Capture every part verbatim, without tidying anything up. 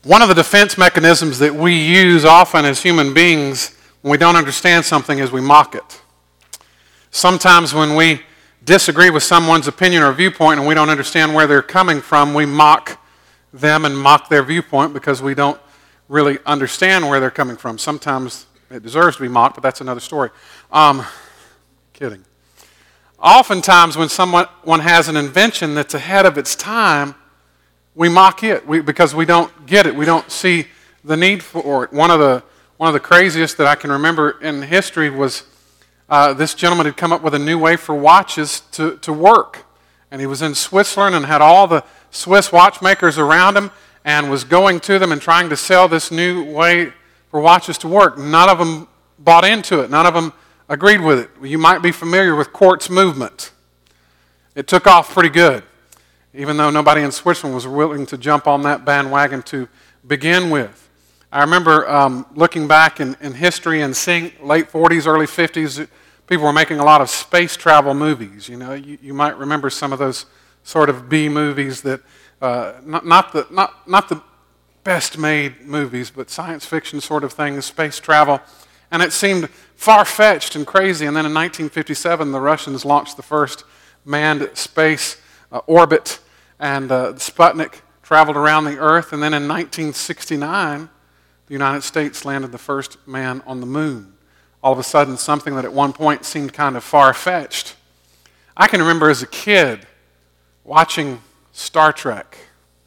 One of the defense mechanisms that we use often as human beings when we don't understand something is we mock it. Sometimes when we disagree with someone's opinion or viewpoint and we don't understand where they're coming from, we mock them and mock their viewpoint because we don't really understand where they're coming from. Sometimes it deserves to be mocked, but that's another story. Um, kidding. Oftentimes when someone one has an invention that's ahead of its time, we mock it we, because we don't get it. We don't see the need for it. One of the one of the craziest that I can remember in history was uh, this gentleman had come up with a new way for watches to, to work. And he was in Switzerland and had all the Swiss watchmakers around him and was going to them and trying to sell this new way for watches to work. None of them bought into it. None of them agreed with it. You might be familiar with quartz movement. It took off pretty good, even though nobody in Switzerland was willing to jump on that bandwagon to begin with. I remember um, looking back in, in history and seeing late forties, early fifties, people were making a lot of space travel movies. You know, you, you might remember some of those sort of B movies that, uh, not, not, the, not, not the best made movies, but science fiction sort of things, space travel. And it seemed far-fetched and crazy. And then in nineteen fifty-seven, the Russians launched the first manned space uh, orbit, and uh, Sputnik traveled around the Earth. And then in nineteen sixty-nine, the United States landed the first man on the moon. All of a sudden, something that at one point seemed kind of far-fetched. I can remember as a kid watching Star Trek.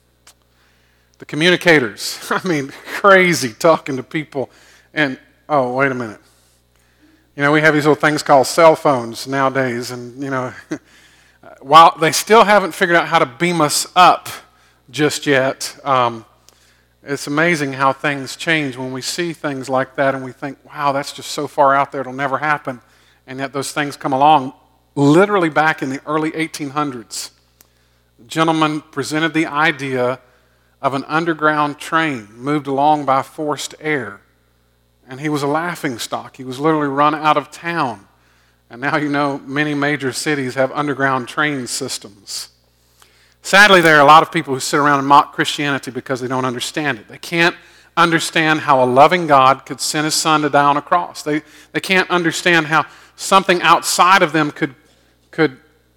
The communicators, I mean, crazy talking to people. And, oh, wait a minute. You know, we have these little things called cell phones nowadays, and, you know, while they still haven't figured out how to beam us up just yet, um, it's amazing how things change when we see things like that and we think, wow, that's just so far out there, it'll never happen. And yet those things come along. Literally back in the early eighteen hundreds, a gentleman presented the idea of an underground train moved along by forced air. And he was a laughingstock. He was literally run out of town. And now you know many major cities have underground train systems. Sadly, there are a lot of people who sit around and mock Christianity because they don't understand it. They can't understand how a loving God could send his son to die on a cross. They, they can't understand how something outside of them could, could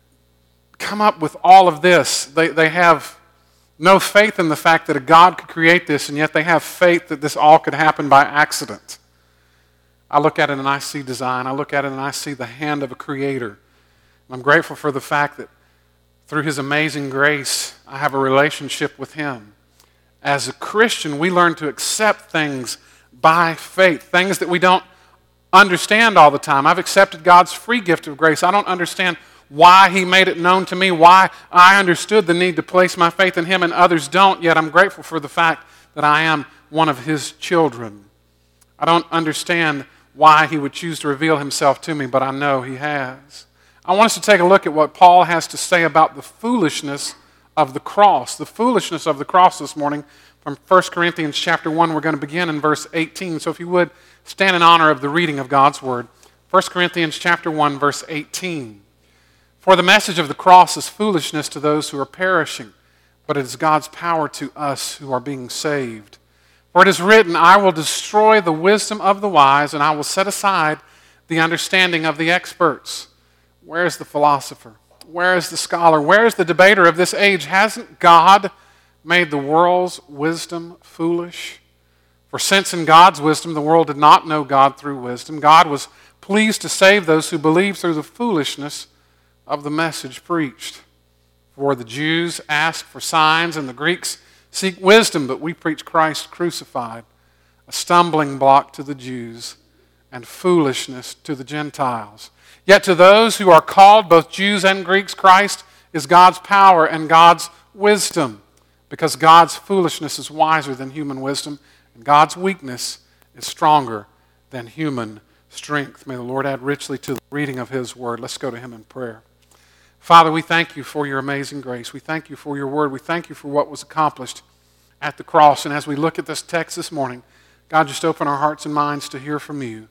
come up with all of this. They, they have no faith in the fact that a God could create this, and yet they have faith that this all could happen by accident. I look at it and I see design. I look at it and I see the hand of a creator. I'm grateful for the fact that through his amazing grace, I have a relationship with him. As a Christian, we learn to accept things by faith, things that we don't understand all the time. I've accepted God's free gift of grace. I don't understand why he made it known to me, why I understood the need to place my faith in him and others don't, yet I'm grateful for the fact that I am one of his children. I don't understand why he would choose to reveal himself to me, but I know he has. I want us to take a look at what Paul has to say about the foolishness of the cross. The foolishness of the cross this morning from First Corinthians chapter one. We're going to begin in verse eighteen. So if you would, stand in honor of the reading of God's word. First Corinthians chapter one, verse eighteen. For the message of the cross is foolishness to those who are perishing, but it is God's power to us who are being saved. For it is written, I will destroy the wisdom of the wise, and I will set aside the understanding of the experts. Where is the philosopher? Where is the scholar? Where is the debater of this age? Hasn't God made the world's wisdom foolish? For since in God's wisdom the world did not know God through wisdom, God was pleased to save those who believe through the foolishness of the message preached. For the Jews ask for signs, and the Greeks seek wisdom, but we preach Christ crucified, a stumbling block to the Jews and foolishness to the Gentiles. Yet to those who are called, both Jews and Greeks, Christ is God's power and God's wisdom, because God's foolishness is wiser than human wisdom, and God's weakness is stronger than human strength. May the Lord add richly to the reading of his word. Let's go to him in prayer. Father, we thank you for your amazing grace. We thank you for your word. We thank you for what was accomplished at the cross. And as we look at this text this morning, God, just open our hearts and minds to hear from you.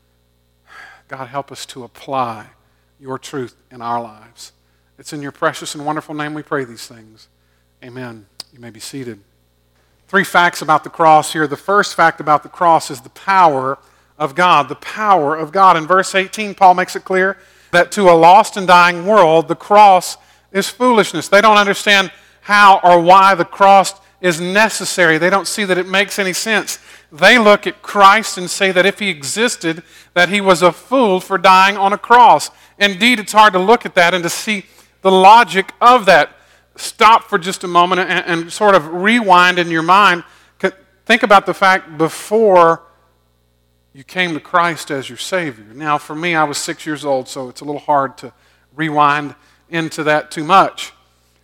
God, help us to apply your truth in our lives. It's in your precious and wonderful name we pray these things. Amen. You may be seated. Three facts about the cross here. The first fact about the cross is the power of God. The power of God. In verse eighteen, Paul makes it clear that to a lost and dying world, the cross is foolishness. They don't understand how or why the cross is necessary. They don't see that it makes any sense. They look at Christ and say that if he existed, that he was a fool for dying on a cross. Indeed, it's hard to look at that and to see the logic of that. Stop for just a moment and, and sort of rewind in your mind. Think about the fact before you came to Christ as your Savior. Now, for me, I was six years old, so it's a little hard to rewind into that too much.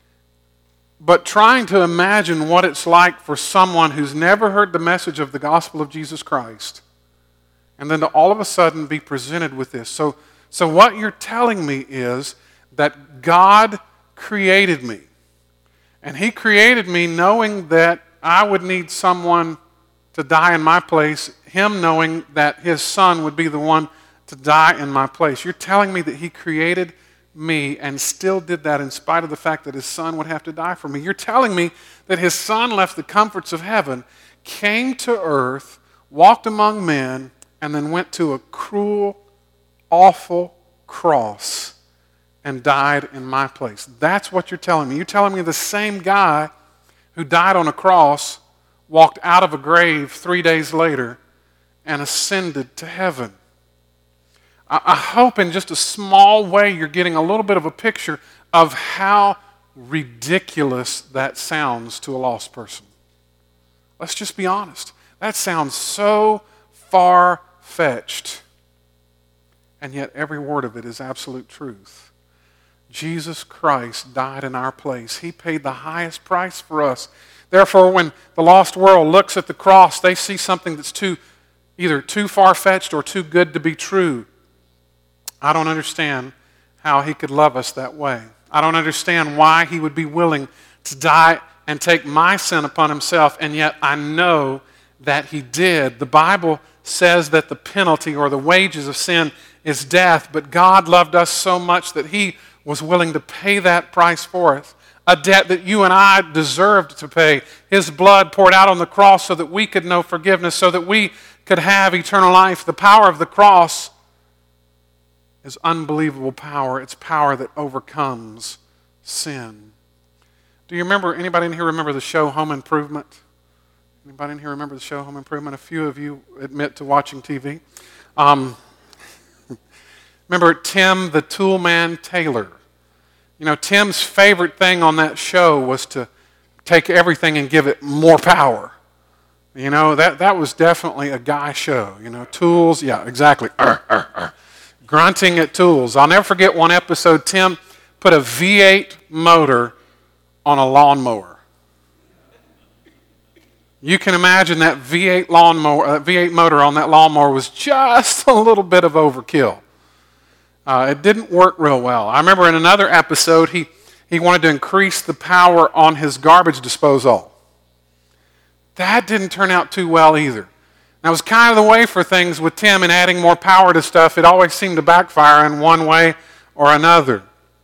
But trying to imagine what it's like for someone who's never heard the message of the gospel of Jesus Christ, and then to all of a sudden be presented with this. So, so what you're telling me is that God created me. And he created me knowing that I would need someone to die in my place, him knowing that his son would be the one to die in my place. You're telling me that he created me and still did that in spite of the fact that his son would have to die for me. You're telling me that his son left the comforts of heaven, came to earth, walked among men, and then went to a cruel, awful cross and died in my place. That's what you're telling me. You're telling me the same guy who died on a cross walked out of a grave three days later and ascended to heaven. I, I hope in just a small way you're getting a little bit of a picture of how ridiculous that sounds to a lost person. Let's just be honest. That sounds so far-fetched. And yet every word of it is absolute truth. Jesus Christ died in our place. He paid the highest price for us. Therefore, when the lost world looks at the cross, they see something that's too, either too far-fetched or too good to be true. I don't understand how he could love us that way. I don't understand why he would be willing to die and take my sin upon himself, and yet I know that he did. The Bible says that the penalty or the wages of sin is death, but God loved us so much that he was willing to pay that price for us, a debt that you and I deserved to pay. His blood poured out on the cross so that we could know forgiveness, so that we could have eternal life. The power of the cross is unbelievable power. It's power that overcomes sin. Do you remember, anybody in here remember the show Home Improvement? Anybody in here remember the show Home Improvement? A few of you admit to watching T V. Um, remember Tim the Toolman Taylor? You know, Tim's favorite thing on that show was to take everything and give it more power. You know, that, that was definitely a guy show. You know, tools, yeah, exactly. Arr, arr, arr. Grunting at tools. I'll never forget one episode, Tim put a V eight motor on a lawnmower. You can imagine that V eight lawnmower, uh, V eight motor on that lawnmower was just a little bit of overkill. Uh, it didn't work real well. I remember in another episode, he, he wanted to increase the power on his garbage disposal. That didn't turn out too well either. That was kind of the way for things with Tim and adding more power to stuff. It always seemed to backfire in one way or another.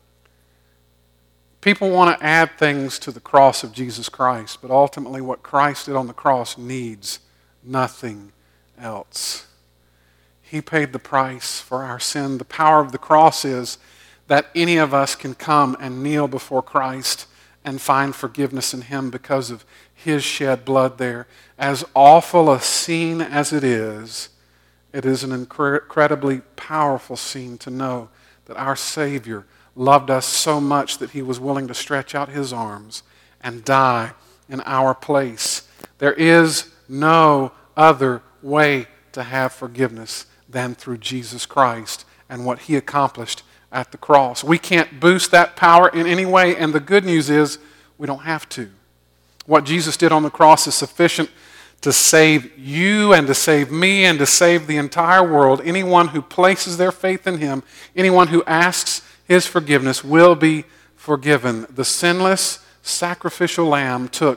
People want to add things to the cross of Jesus Christ, but ultimately what Christ did on the cross needs nothing else. He paid the price for our sin. The power of the cross is that any of us can come and kneel before Christ and find forgiveness in him because of his shed blood there. As awful a scene as it is, it is an incredibly powerful scene to know that our Savior loved us so much that he was willing to stretch out his arms and die in our place. There is no other way to have forgiveness than through Jesus Christ and what he accomplished at the cross. We can't boost that power in any way, and the good news is we don't have to. What Jesus did on the cross is sufficient to save you and to save me and to save the entire world. Anyone who places their faith in him, anyone who asks his forgiveness will be forgiven. The sinless, sacrificial lamb took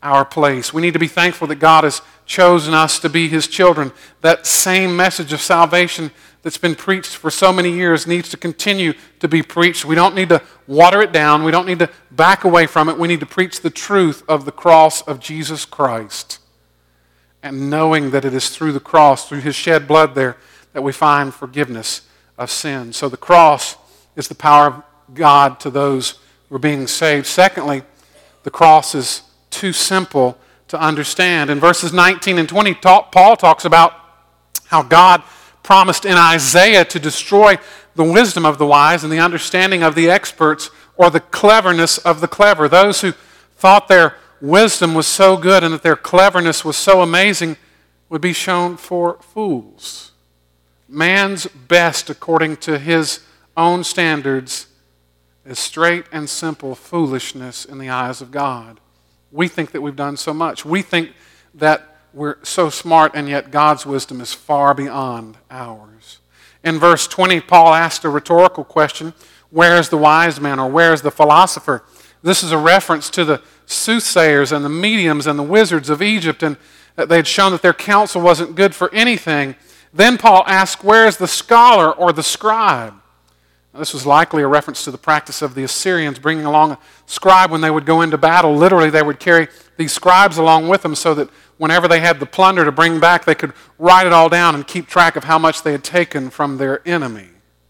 our place. We need to be thankful that God has chosen us to be His children. That same message of salvation that's been preached for so many years needs to continue to be preached. We don't need to water it down. We don't need to back away from it. We need to preach the truth of the cross of Jesus Christ. And knowing that it is through the cross, through His shed blood there, that we find forgiveness of sin. So the cross is the power of God to those who are being saved. Secondly, the cross is too simple to understand. In verses nineteen and twenty, Paul talks about how God promised in Isaiah to destroy the wisdom of the wise and the understanding of the experts, or the cleverness of the clever. Those who thought their wisdom was so good and that their cleverness was so amazing would be shown for fools. Man's best, according to his own standards, is straight and simple foolishness in the eyes of God. We think that we've done so much. We think that we're so smart, and yet God's wisdom is far beyond ours. In verse twenty, Paul asked a rhetorical question, where is the wise man, or where is the philosopher? This is a reference to the soothsayers and the mediums and the wizards of Egypt, and they had shown that their counsel wasn't good for anything. Then Paul asked, where is the scholar or the scribe? Now, this was likely a reference to the practice of the Assyrians bringing along a scribe when they would go into battle. Literally, they would carry these scribes along with them so that whenever they had the plunder to bring back, they could write it all down and keep track of how much they had taken from their enemy.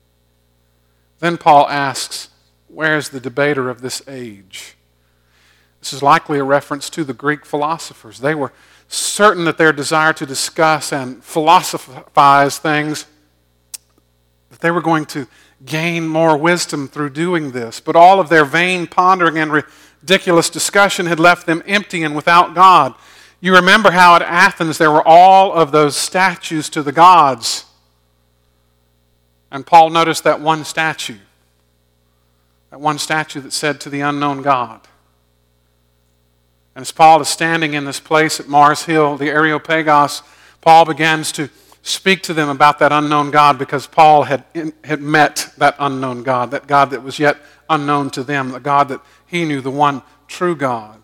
Then Paul asks, where is the debater of this age? This is likely a reference to the Greek philosophers. They were certain that their desire to discuss and philosophize things, that they were going to gain more wisdom through doing this. But all of their vain pondering and ridiculous discussion had left them empty and without God. You remember how at Athens there were all of those statues to the gods. And Paul noticed that one statue. That one statue that said, to the unknown God. And as Paul is standing in this place at Mars Hill, the Areopagus, Paul begins to speak to them about that unknown God, because Paul had, had met that unknown God, that God that was yet unknown to them, the God that he knew, the one true God.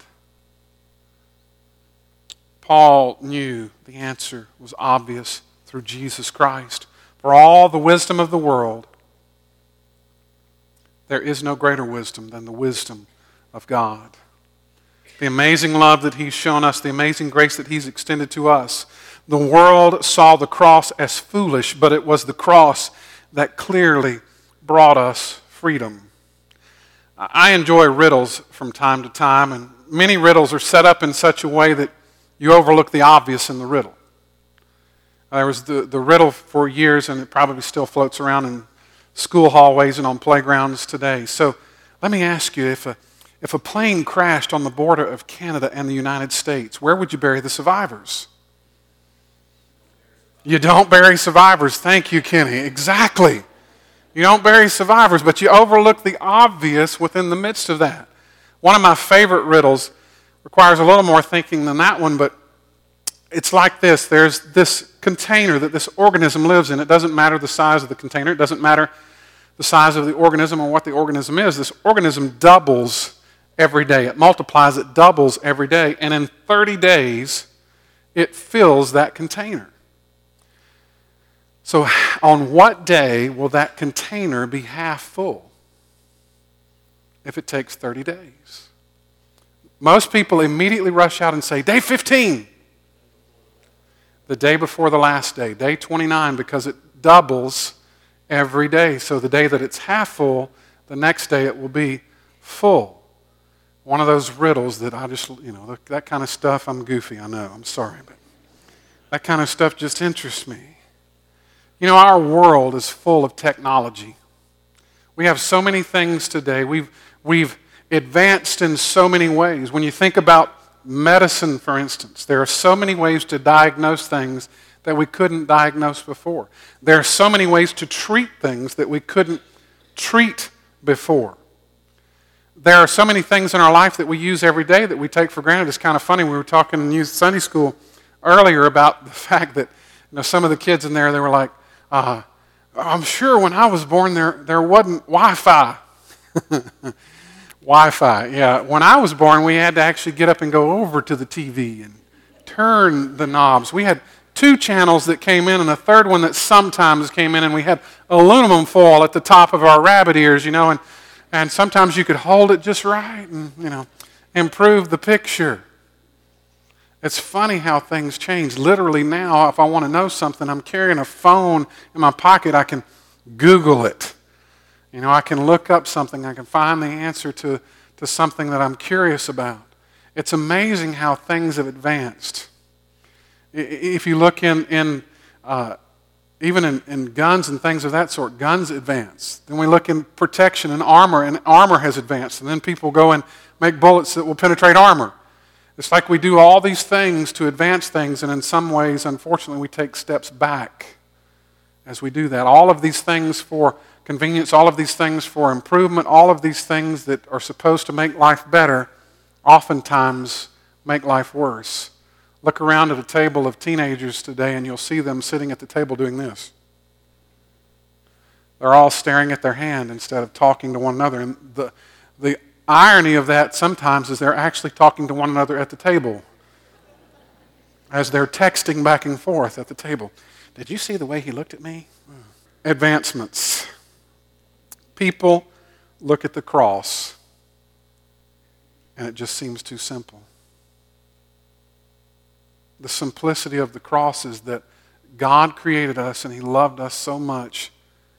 Paul knew the answer was obvious through Jesus Christ. For all the wisdom of the world, there is no greater wisdom than the wisdom of God. The amazing love that He's shown us, the amazing grace that He's extended to us. The world saw the cross as foolish, but it was the cross that clearly brought us freedom. I enjoy riddles from time to time, and many riddles are set up in such a way that you overlook the obvious in the riddle. There was the, the riddle for years, and it probably still floats around in school hallways and on playgrounds today. So let me ask you, if a, if a plane crashed on the border of Canada and the United States, where would you bury the survivors? You don't bury survivors. Thank you, Kenny. Exactly. You don't bury survivors, but you overlook the obvious within the midst of that. One of my favorite riddles requires a little more thinking than that one, but it's like this. There's this container that this organism lives in. It doesn't matter the size of the container. It doesn't matter the size of the organism or what the organism is. This organism doubles every day. It multiplies, it doubles every day. And in thirty days, it fills that container. So on what day will that container be half full? If it takes thirty days. Most people immediately rush out and say, day fifteen. The day before the last day, day twenty-nine, because it doubles every day. So the day that it's half full, the next day it will be full. One of those riddles that I just, you know, that kind of stuff, I'm goofy, I know, I'm sorry, but that kind of stuff just interests me. You know, our world is full of technology. We have so many things today. We've, we've advanced in so many ways. When you think about medicine, for instance, there are so many ways to diagnose things that we couldn't diagnose before. There are so many ways to treat things that we couldn't treat before. There are so many things in our life that we use every day that we take for granted. It's kind of funny. We were talking in youth Sunday school earlier about the fact that, you know, some of the kids in there, they were like, uh, I'm sure when I was born there, there wasn't Wi-Fi. Wi-Fi, yeah. When I was born, we had to actually get up and go over to the T V and turn the knobs. We had two channels that came in and a third one that sometimes came in, and we had aluminum foil at the top of our rabbit ears, you know, and, and sometimes you could hold it just right and, you know, improve the picture. It's funny how things change. Literally now, if I want to know something, I'm carrying a phone in my pocket. I can Google it. You know, I can look up something. I can find the answer to, to something that I'm curious about. It's amazing how things have advanced. If you look in, in uh, even in, in guns and things of that sort, guns advance. Then we look in protection and armor, and armor has advanced. And then people go and make bullets that will penetrate armor. It's like we do all these things to advance things, and in some ways, unfortunately, we take steps back as we do that. All of these things for convenience, all of these things for improvement, all of these things that are supposed to make life better, oftentimes make life worse. Look around at a table of teenagers today and you'll see them sitting at the table doing this. They're all staring at their hand instead of talking to one another. And the, the irony of that sometimes is they're actually talking to one another at the table as they're texting back and forth at the table. Did you see the way he looked at me? Advancements. People look at the cross and it just seems too simple. The simplicity of the cross is that God created us and He loved us so much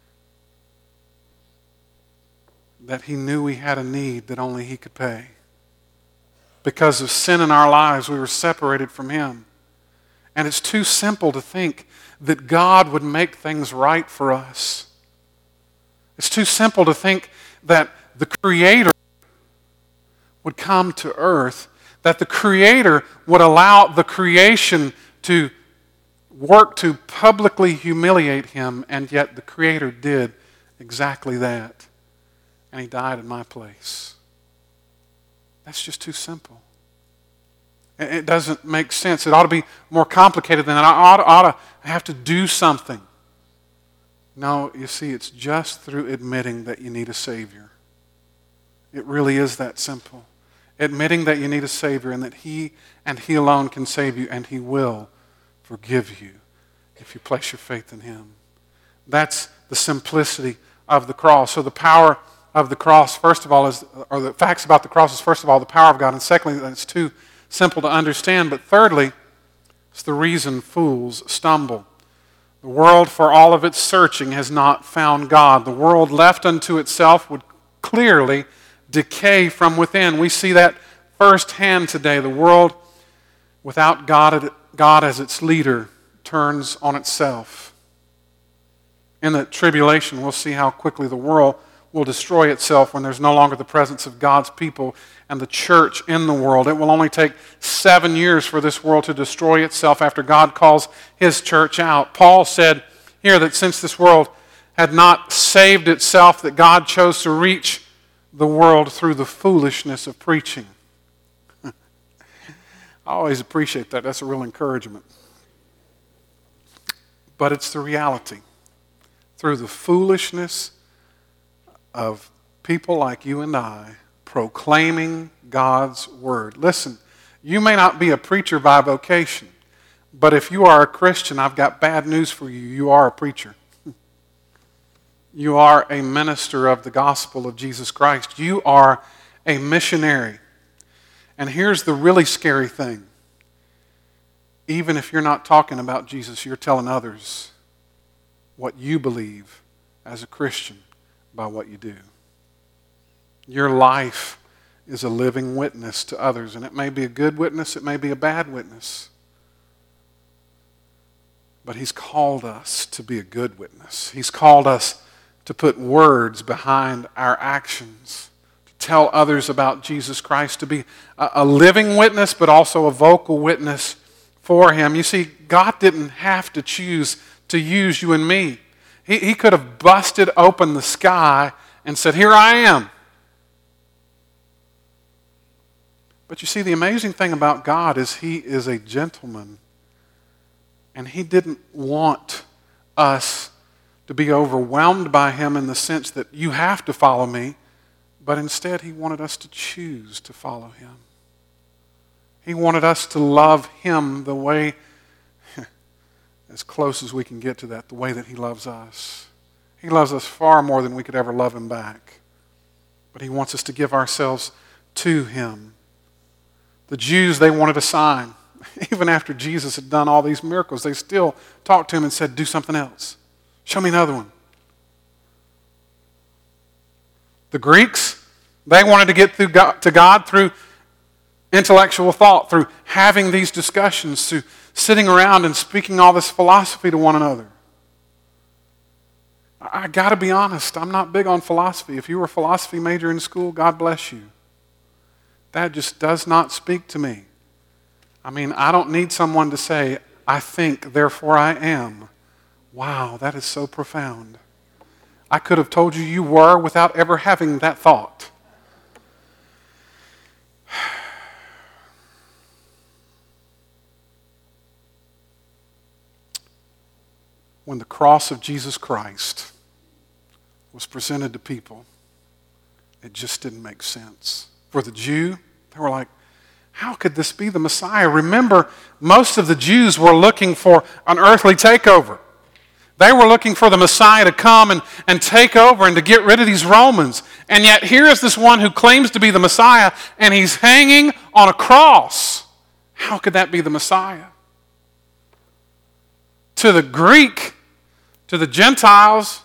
that He knew we had a need that only He could pay. Because of sin in our lives, we were separated from Him. And it's too simple to think that God would make things right for us. It's too simple to think that the Creator would come to earth, that the Creator would allow the creation to work to publicly humiliate Him, and yet the Creator did exactly that. And He died in my place. That's just too simple. It doesn't make sense. It ought to be more complicated than that. I ought, ought to have to do something. No, you see, it's just through admitting that you need a Savior. It really is that simple. Admitting that you need a Savior and that He and He alone can save you, and He will forgive you if you place your faith in Him. That's the simplicity of the cross. So the power of the cross, first of all, is, or the facts about the cross is, first of all, the power of God, and secondly, that it's too simple to understand, but thirdly, it's the reason fools stumble. The world, for all of its searching, has not found God. The world left unto itself would clearly decay from within. We see that firsthand today. The world, without God, God as its leader, turns on itself. In the tribulation, we'll see how quickly the world will destroy itself when there's no longer the presence of God's people and the church in the world. It will only take seven years for this world to destroy itself after God calls His church out. Paul said here that since this world had not saved itself, that God chose to reach the world through the foolishness of preaching. I always appreciate that. That's a real encouragement. But it's the reality. Through the foolishness of people like you and I proclaiming God's Word. Listen, you may not be a preacher by vocation, but if you are a Christian, I've got bad news for you. You are a preacher. You are a minister of the gospel of Jesus Christ. You are a missionary. And here's the really scary thing. Even if you're not talking about Jesus, you're telling others what you believe as a Christian by what you do. Your life is a living witness to others, and it may be a good witness, it may be a bad witness. But He's called us to be a good witness. He's called us to put words behind our actions, to tell others about Jesus Christ, to be a, a living witness, but also a vocal witness for Him. You see, God didn't have to choose to use you and me. He, he could have busted open the sky and said, "Here I am." But you see, the amazing thing about God is He is a gentleman. And He didn't want us to be overwhelmed by Him in the sense that you have to follow me. But instead, he wanted us to choose to follow him. He wanted us to love him the way, as close as we can get to that, the way that he loves us. He loves us far more than we could ever love him back. But he wants us to give ourselves to him. The Jews, they wanted a sign. Even after Jesus had done all these miracles, they still talked to him and said, do something else. Show me another one. The Greeks, they wanted to get through God, to God through intellectual thought, through having these discussions, through sitting around and speaking all this philosophy to one another. I, I got to be honest, I'm not big on philosophy. If you were a philosophy major in school, God bless you. That just does not speak to me. I mean, I don't need someone to say, I think, therefore I am. Wow, that is so profound. I could have told you you were without ever having that thought. When the cross of Jesus Christ was presented to people, it just didn't make sense. For the Jew, they were like, how could this be the Messiah? Remember, most of the Jews were looking for an earthly takeover. They were looking for the Messiah to come and, and take over and to get rid of these Romans. And yet here is this one who claims to be the Messiah, and he's hanging on a cross. How could that be the Messiah? To the Greek, to the Gentiles,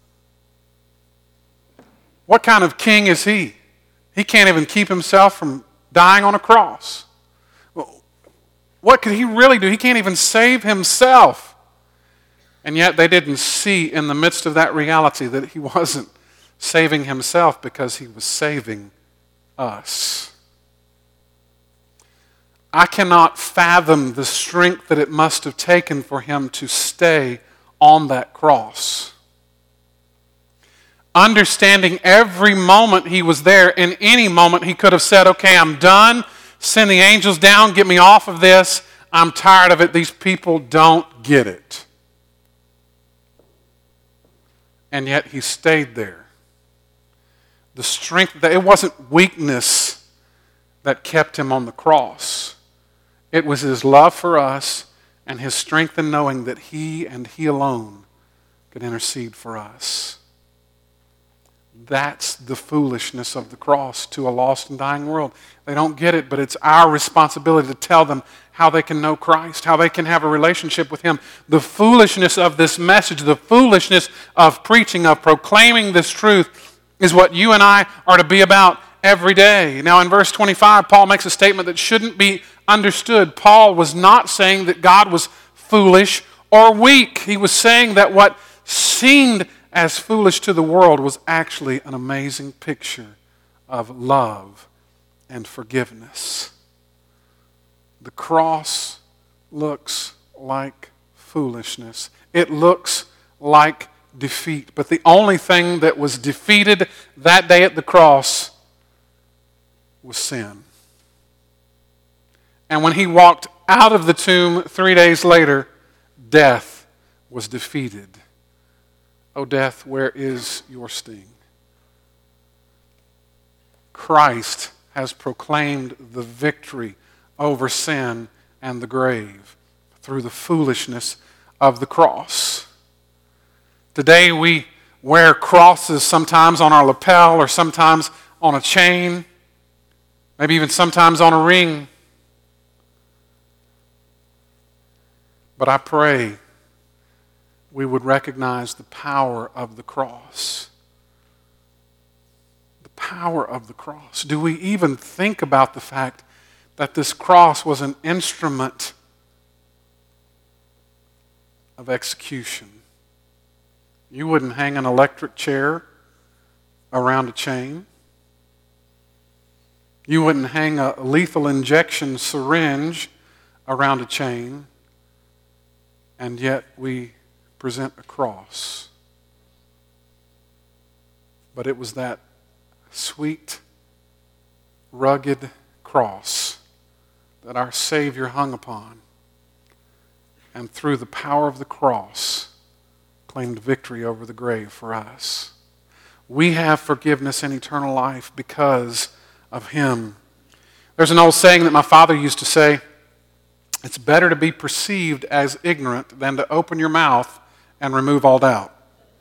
what kind of king is he? He can't even keep himself from dying on a cross. What could he really do? He can't even save himself. And yet they didn't see in the midst of that reality that he wasn't saving himself because he was saving us. I cannot fathom the strength that it must have taken for him to stay on that cross. Understanding every moment he was there, in any moment he could have said, okay, I'm done. Send the angels down, get me off of this. I'm tired of it. These people don't get it. And yet he stayed there. The strength, it wasn't weakness that kept him on the cross. It was his love for us and his strength in knowing that he and he alone could intercede for us. That's the foolishness of the cross to a lost and dying world. They don't get it, but it's our responsibility to tell them how they can know Christ, how they can have a relationship with him. The foolishness of this message, the foolishness of preaching, of proclaiming this truth is what you and I are to be about every day. Now in verse twenty-five, Paul makes a statement that shouldn't be understood. Paul was not saying that God was foolish or weak. He was saying that what seemed as foolish to the world was actually an amazing picture of love and forgiveness. The cross looks like foolishness. It looks like defeat. But the only thing that was defeated that day at the cross was sin. And when he walked out of the tomb three days later, death was defeated. O death, where is your sting? Christ has proclaimed the victory over sin and the grave through the foolishness of the cross. Today we wear crosses sometimes on our lapel or sometimes on a chain, maybe even sometimes on a ring. But I pray we would recognize the power of the cross. The power of the cross. Do we even think about the fact that this cross was an instrument of execution? You wouldn't hang an electric chair around a chain. You wouldn't hang a lethal injection syringe around a chain. And yet we present a cross. But it was that sweet, rugged cross that our Savior hung upon, and through the power of the cross claimed victory over the grave for us. We have forgiveness and eternal life because of Him. There's an old saying that my father used to say, it's better to be perceived as ignorant than to open your mouth and remove all doubt.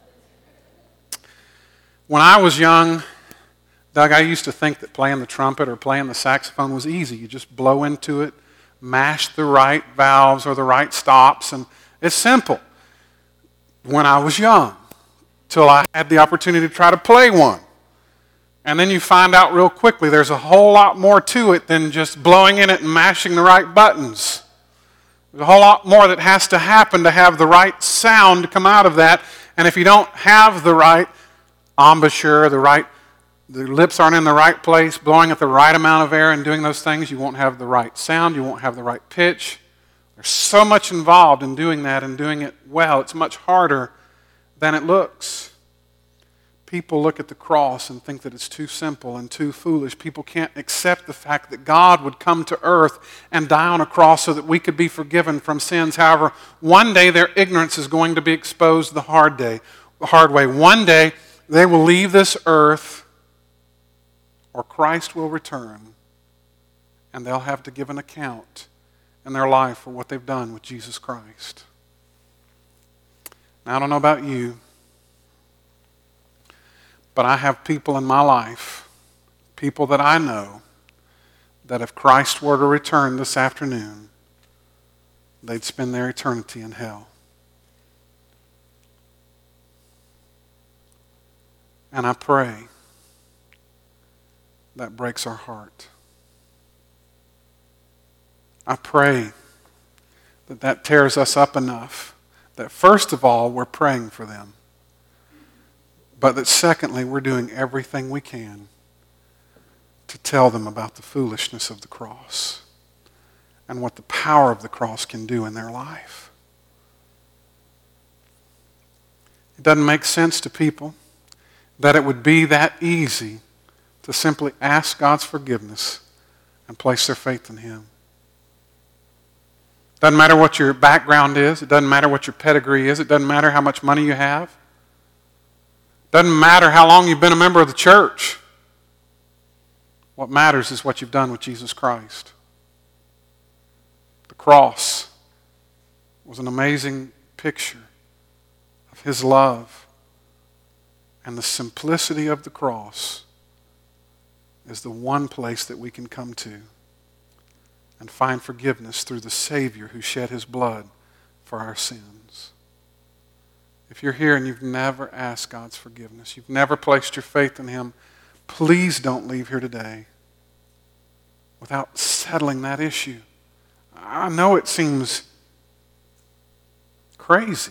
When I was young, Doug, I used to think that playing the trumpet or playing the saxophone was easy. You just blow into it, mash the right valves or the right stops, and it's simple. When I was young, till I had the opportunity to try to play one. And then you find out real quickly there's a whole lot more to it than just blowing in it and mashing the right buttons. There's a whole lot more that has to happen to have the right sound come out of that. And if you don't have the right embouchure, the right, the lips aren't in the right place, blowing at the right amount of air and doing those things, you won't have the right sound, you won't have the right pitch. There's so much involved in doing that and doing it well. It's much harder than it looks. People look at the cross and think that it's too simple and too foolish. People can't accept the fact that God would come to earth and die on a cross so that we could be forgiven from sins. However, one day their ignorance is going to be exposed the hard day, the hard way. One day they will leave this earth, or Christ will return, and they'll have to give an account in their life for what they've done with Jesus Christ. Now, I don't know about you, but I have people in my life, people that I know, that if Christ were to return this afternoon, they'd spend their eternity in hell. And I pray that breaks our heart. I pray that that tears us up enough that first of all, we're praying for them. But that secondly, we're doing everything we can to tell them about the foolishness of the cross and what the power of the cross can do in their life. It doesn't make sense to people that it would be that easy to simply ask God's forgiveness and place their faith in Him. It doesn't matter what your background is. It doesn't matter what your pedigree is. It doesn't matter how much money you have. It doesn't matter how long you've been a member of the church. What matters is what you've done with Jesus Christ. The cross was an amazing picture of His love. And the simplicity of the cross is the one place that we can come to and find forgiveness through the Savior who shed His blood for our sins. If you're here and you've never asked God's forgiveness, you've never placed your faith in Him, please don't leave here today without settling that issue. I know it seems crazy,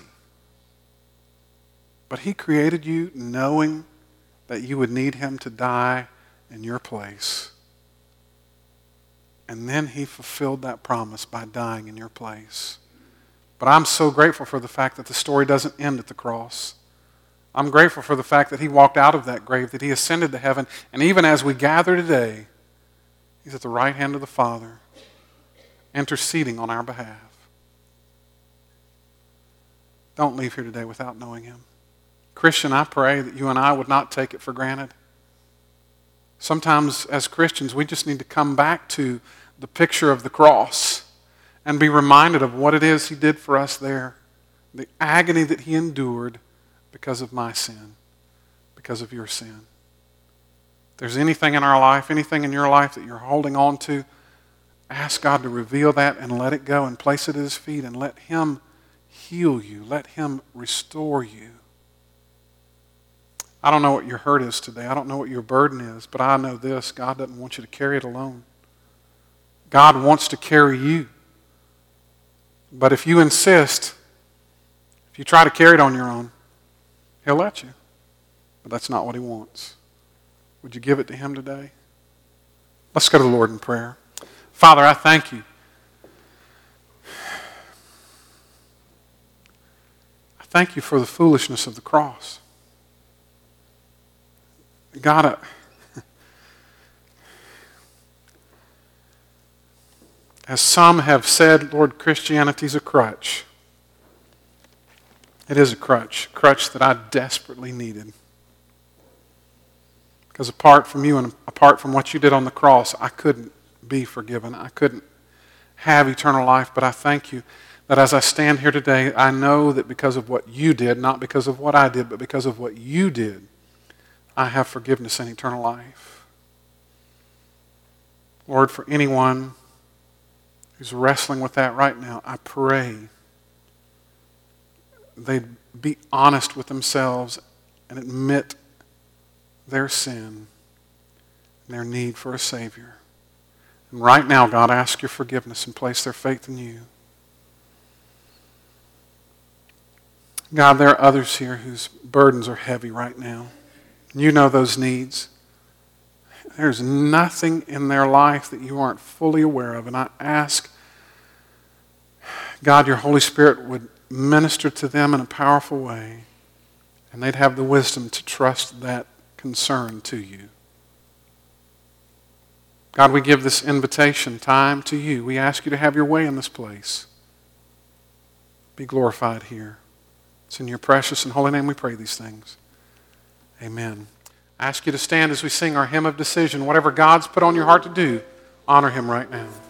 but He created you knowing that you would need Him to die in your place. And then He fulfilled that promise by dying in your place. But I'm so grateful for the fact that the story doesn't end at the cross. I'm grateful for the fact that He walked out of that grave, that He ascended to heaven, and even as we gather today, He's at the right hand of the Father, interceding on our behalf. Don't leave here today without knowing Him. Christian, I pray that you and I would not take it for granted. Sometimes as Christians, we just need to come back to the picture of the cross and be reminded of what it is He did for us there. The agony that He endured because of my sin, because of your sin. If there's anything in our life, anything in your life that you're holding on to, ask God to reveal that and let it go and place it at His feet and let Him heal you. Let Him restore you. I don't know what your hurt is today. I don't know what your burden is, but I know this. God doesn't want you to carry it alone. God wants to carry you. But if you insist, if you try to carry it on your own, He'll let you. But that's not what He wants. Would you give it to Him today? Let's go to the Lord in prayer. Father, I thank You. I thank You for the foolishness of the cross. God, uh, as some have said, Lord, Christianity's a crutch. It is a crutch, a crutch that I desperately needed. Because apart from you and apart from what you did on the cross, I couldn't be forgiven. I couldn't have eternal life. But I thank you that as I stand here today, I know that because of what you did, not because of what I did, but because of what you did, I have forgiveness and eternal life. Lord, for anyone who's wrestling with that right now, I pray they'd be honest with themselves and admit their sin and their need for a Savior. And right now, God, I ask your forgiveness and place their faith in you. God, there are others here whose burdens are heavy right now. You know those needs. There's nothing in their life that you aren't fully aware of. And I ask, God, your Holy Spirit would minister to them in a powerful way, and they'd have the wisdom to trust that concern to you. God, we give this invitation time to you. We ask you to have your way in this place. Be glorified here. It's in your precious and holy name we pray these things. Amen. I ask you to stand as we sing our hymn of decision. Whatever God's put on your heart to do, honor him right now.